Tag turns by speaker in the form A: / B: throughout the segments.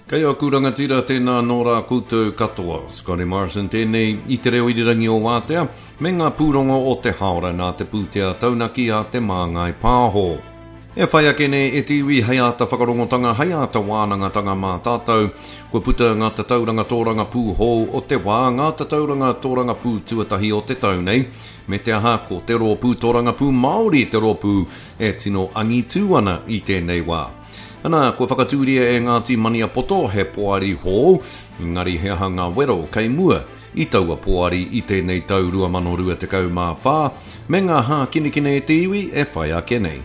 A: Kei au kurangatira tēnā nō rā koutou katoa. Scotty Morrison tēnei I te reo irirangi o wātea, me ngā pūrongo o te haora nā te pūtea taunaki a te māngai pāho. E whai ake nei e tiwi hei ata whakarongotanga, hei ata wānangatanga mā tātou, kua puta ngā te tauranga tōranga pū hou o te wā, ngā te tauranga tōranga pū tuatahi o te taunei, me te aha ko te rōpū tōranga pū Māori te rōpū e tino angi tūana I tēnei wā. Ana, kua whakatūria e Ngāti Maniapoto he poari hou, ngari he aha ngā wero kei mua I taua poari I tēnei tau 2024, me ngā hā kinekine e te iwi e whai ake nei.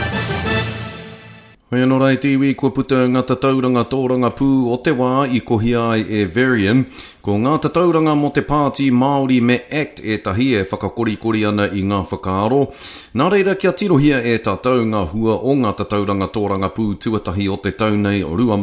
A: Hoi anō rai te iwi, kua puta ngā tauranga tōranga pū o te wā I kohi ai e Varian, ko ngā tauranga mo te pāti Māori me ACT e tahi e whakakorikori ana I ngā whakaaro. Nā reira kia tirohia e tātou ngā hua o ngā tauranga tōranga pū tuatahi o te taunei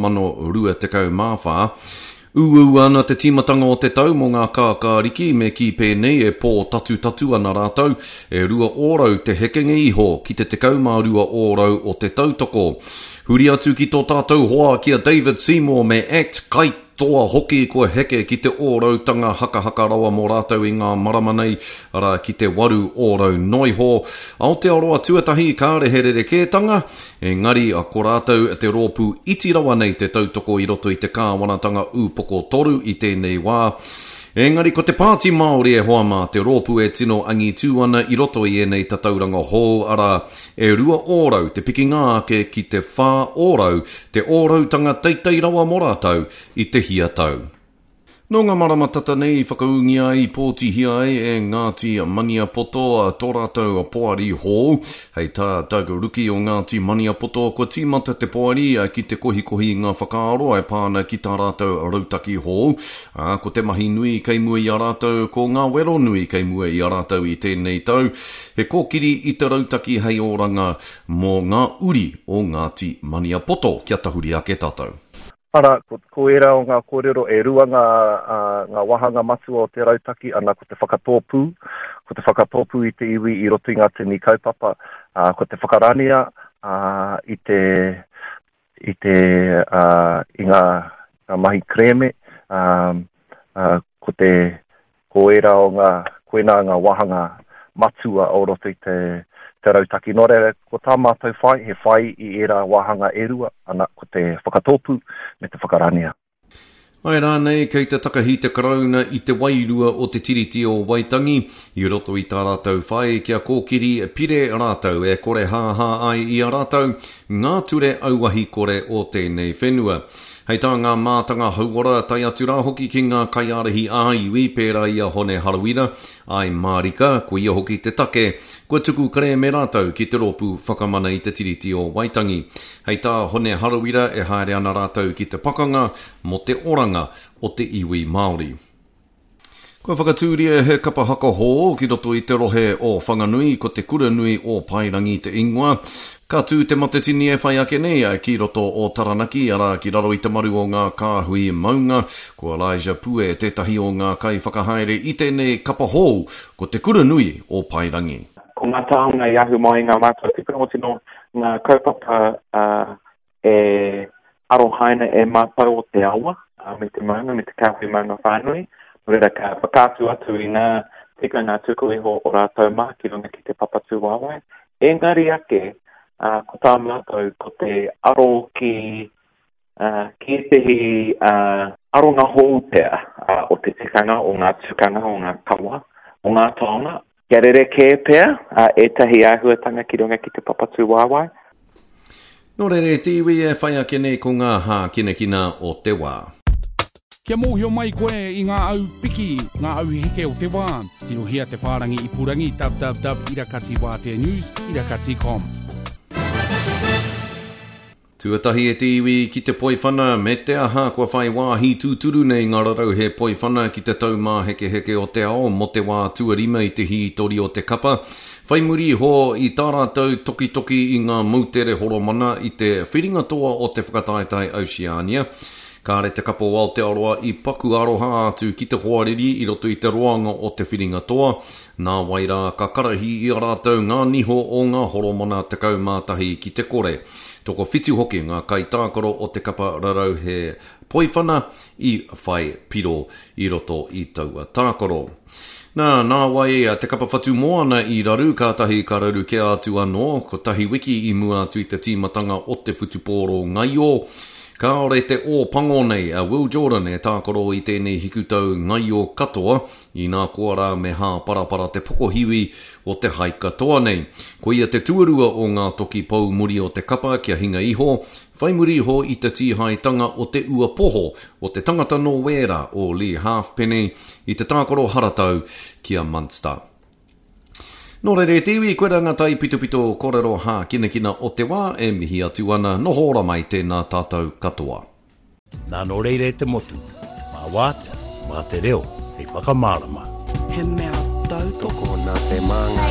A: 2024. Uu ana te timatanga o te tau mo ngā kākāriki me ki pēnei e pō tatu ana rātau e rua ōrau te hekenga iho ki te tekau mā rua ōrau o te tautoko. Huri atu ki tō tātou hoa kia David Seymour me ACT kai toa hoki ko heke ki te ōrautanga haka rawa mō rātau I ngā maramanei ara ki te waru ōrau noiho. Aotearoa tuatahi kāreherere kētanga, engari a ko rātau te rōpū iti rawa nei te tautoko I roto I te kāwanatanga ūpoko toru I tēnei wā. Engari ko te pāti Māori e hoa mā te rōpū e tino angi tūana I roto I enei tauranga hou ara e rua ōrau te pikinga ake ki te whā ōrau te ōrautanga teitei rawa morātau I te hiatau. No ngā maramatata nei whakaungi ai pōtihi ai e Ngāti Maniapoto a tō rātou a poari hou. Hei tā ruki o Ngāti Maniapoto ko tīmata te poari a ki te kohi ngā whakaaro e pāna ki tā rātou rautaki hou. Ko te mahi nui kei mua I a rātou, ko ngā wero nui kei mua I a rātou I tēnei tau. He kōkiri I te rautaki hei oranga mō ngā uri o Ngāti Maniapoto. Kia tahuri ake tātou.
B: Ara, ko era o ngā kōrero e rua ngā wahanga matua o te rautaki, ana ko te whakatōpū I te iwi I roto I ngā tini kaupapa, ko te whakarania I ngā mahi kreme, ko era o ngā wahanga matua o roto I te rautaki. Nō reira, ko tā mātou whai, he whai I era wahanga e rua, ana ko te whakatōpū me te whakarania.
A: Ai rānei, kei te takahi te karauna I te wairua o te tiriti o Waitangi, I roto I tā rātou whai, kia kōkiri pire rātou e kore hāhā ai I a rātou, ngā ture auahi kore o tēnei whenua. Hei tā ngā mātanga hauora tai atu rā hoki ki ngā kaiarahi āiwi pērā Ia hone harawira, ai Marika, ko Ia hoki te take, ko tuku kare me rātou ki te rōpū whakamana I te tiriti o Waitangi. Hei tā hone harawira e haere ana rātou ki te pakanga mo te oranga o te iwi Māori. Ko whakatūria he kapa haka hō ki roto I te rohe o whanganui ko te kura nui o Pairangi te ingoa. Ka tū te matetini e whai ake nei ki roto o Taranaki ara ki raro I te maru o ngā kāhui maunga. Ko Elijah Pue tētahi o ngā kai whakahaere I tēnei kapa hō ko te kura nui o Pairangi.
C: Ko ngā tāunga I ahu mai ngā mātua tika o tino ngā kaupapa e arohaina e māpau o te awa me te maunga, me te kāhui maunga whānui. Rera ka whakātu atu I ngā tika ngā tuku iho o rātou mā ki runga ki te papatū wāwai. Engari ake, ko tā mātou ko te aro ki tehi aronga hou pēr o te tikanga o ngā tukanga o ngā kawa, o ngā taonga. Kia rere kē pēr e tahi āhuatanga ki runga ki te papatū wāwai.
A: Nō rere te iwi e whai ake nei ko ngā hā kinekina o te wā.
D: Kia mōhio mai koe I ngā au piki, ngā au heke o te wā. Tino hea te whārangi I purangi, www.irakatiwātenews.irakati.com.
A: Tuatahi e te iwi ki te poiwhana me te aha kua whai wāhi tūturu nei ngā rarau he poiwhana ki te taumā heke o te ao mo te wā tuarima I te hitori o te kapa. Whai muri ho I tā rātou toki I ngā mautere horomana I te whiringa toa o te whakataetai Oceania. Kāre te kapo o Aotearoa I paku aroha atu ki te hoariri I roto I te roanga o te whiringa toa. Nā waira ka karahi I a rātou ngā niho o ngā horomona tekau mātahi ki te kore. Toko whitu hoki ngā kai tākoro o te kapa rarau he poiwhana I whai piro I roto I taua tākoro. Nā wai te kapa whatu moana I raru kātahi ka raru ke atu anō, ko tahi wiki I mua atu I te tīmatanga o te whutupōro ngai o. Ka ore te o pango nei, Will Jordan e tākoro I tēnei hikutau ngai o katoa, I nā koara me hā parapara te pokohiwi o te hai katoa nei. Ko ia te tuarua o ngā toki pau muri o te kapa kia hinga iho, whai muri ho I te tīhaitanga o te ua poho o te tangata no wera o Lee Halfpenny I te tākoro haratau kia Munster. Nō reire te iwi koe rangatai pitupito korero hā kinakina o te wā e mihi atu ana noho ora mai tēnā tātou katoa.
E: Nā nō reire te motu, mā wātea, mā te reo, hei whakamārama.
F: He mea tau
G: toko nā te manga